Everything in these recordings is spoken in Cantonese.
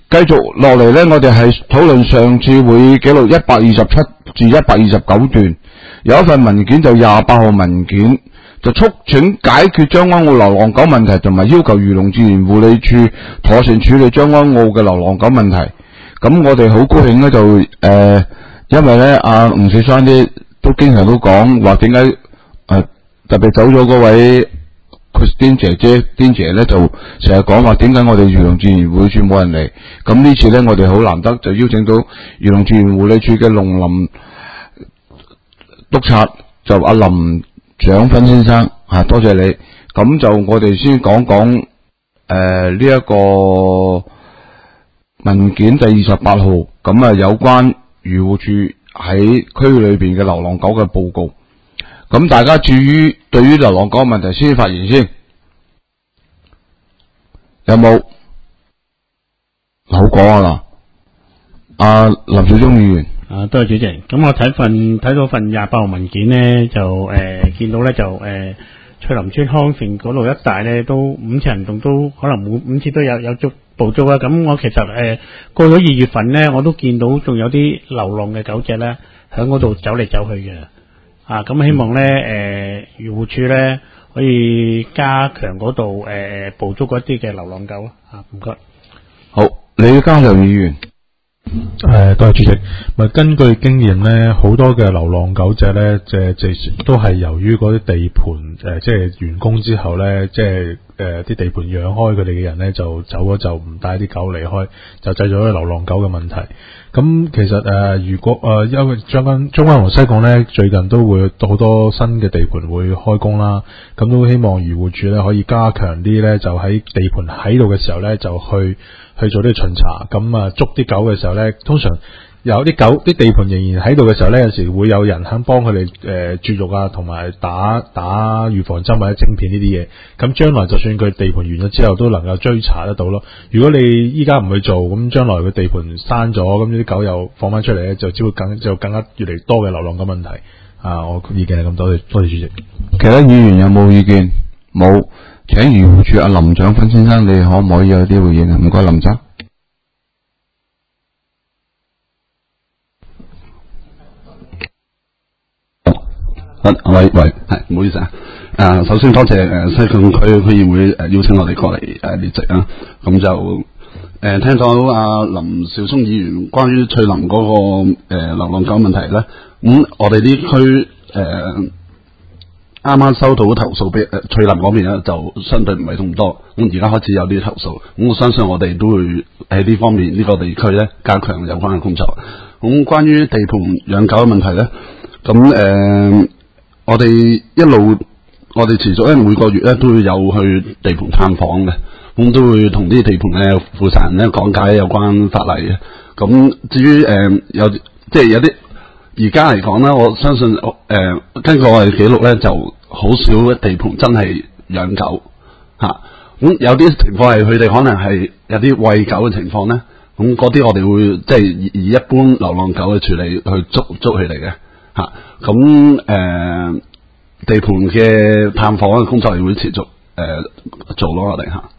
繼續落嚟咧，我哋係討論上次會議記錄127至129段，有一份文件就28號文件，就促請解決將軍澳流浪狗問題，同埋要求漁農自然護理處妥善處理將軍澳嘅流浪狗問題。咁我哋好高興咧，就因為咧吳小山啲都經常都講話點解特別走咗嗰位 Christine 丁姐咧，就成日講話點解我哋漁農自然護理處冇人嚟。咁呢次咧，我哋好難得就邀請到漁農自然護理處嘅農林督察，就阿林長芬先生多謝你。咁就我哋先講講呢一個文件第28號，咁有關漁護處喺區裏邊嘅流浪狗嘅報告。咁大家對於流浪狗嘅問題先發言先，有冇好講啊啦？阿林少忠議員。 多謝主席。咁我睇到份28號文件咧，就見到咧就翠林村康城嗰度一帶咧，都5次行動都可能5次都有捕捉啦。咁我其實過咗2月份咧，我都見到仲有啲流浪嘅狗隻咧喺嗰度走嚟走去嘅。咁希望咧漁護處咧可以加強嗰度捕捉嗰啲嘅流浪狗啊。唔該。 好，李家良議員。 多謝主席。根據經驗咧，好多嘅流浪狗隻咧，都係由於嗰啲地盤即係完工之後咧，即係啲地盤養開佢哋嘅人咧就走咗，就唔帶啲狗離開，就製造咗流浪狗嘅問題。咁其實如果因為將軍澳同西貢咧最近都會好多新嘅地盤會開工啦，咁都希望漁護署咧可以加強啲咧，就喺地盤喺度嘅時候咧就去做啲巡查。咁捉啲狗嘅時候咧，通常有啲狗啲地盤仍然喺度嘅時候咧，有時會有人肯幫佢哋絕育啊，同埋打預防針或者晶片呢啲嘢。咁將來就算佢地盤完咗之後，都能夠追查得到咯。如果你依家唔去做，咁將來佢地盤閂咗，咁呢啲狗又放翻出嚟咧，就只會更加越嚟越多嘅流浪狗問題。我意見係咁多，多謝主席。 其他議員有冇意見？冇，請漁護處阿林長芬先生，你可唔可以有啲回應啊？唔該，林生。 喂，係，唔好意思啊。首先多謝西貢區區議會邀請我哋過嚟列席啊。咁就聽到林少聰議員關於翠林嗰個流浪狗問題咧，我哋呢區啱啱收到投訴俾翠林嗰邊咧，就相對唔係咁多。咁而家開始有啲投訴，咁我相信我哋都會喺呢方面呢個地區咧加強有關嘅工作。咁關於地盤養狗嘅問題咧，咁我哋持續咧每個月咧都會有去地盤探訪嘅，咁都會同啲地盤嘅負責人咧講解有關法例嘅。咁至於有啲而家嚟講咧，我相信根據我哋記錄咧，就好少地盤真係養狗嚇。咁有啲情況係佢哋可能係有啲餵狗嘅情況咧，咁嗰啲我哋會即係以一般流浪狗嘅處理去捉佢哋嘅嚇。咁地盤嘅探訪嘅工作亦會持續做咯，我哋嚇。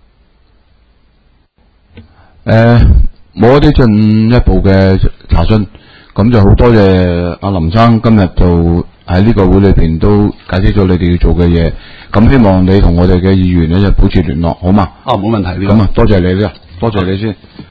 冇一啲進一步嘅查詢，咁就好多謝阿林生今日就喺呢個會裏邊都解釋咗你哋要做嘅嘢。咁希望你同我哋嘅議員咧就保持聯絡，好嘛？ 冇問題。 咁多謝你啦，多謝你先。